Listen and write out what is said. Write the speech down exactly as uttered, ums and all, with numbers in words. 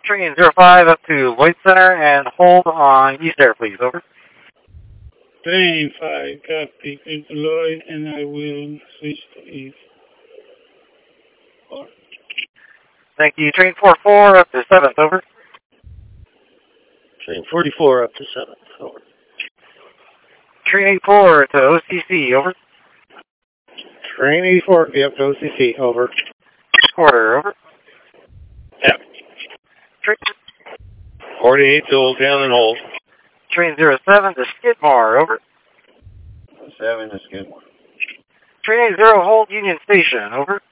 Train zero five up to Lloyd Center and hold on East Air, please. Over. Train five, copy, into Lloyd, and I will switch to East. Over. Thank you. Train four four up to seventh. Over. Train forty-four up to seventh. Over. Train eighty-four to O C C. Over. Train eighty-four, be up to O C C. Over. Quarter. Over. Yeah. Train, forty-eight to Old Town and hold. train zero seven to Skidmore. Over. seven to Skidmore. Train eight zero hold Union Station. Over.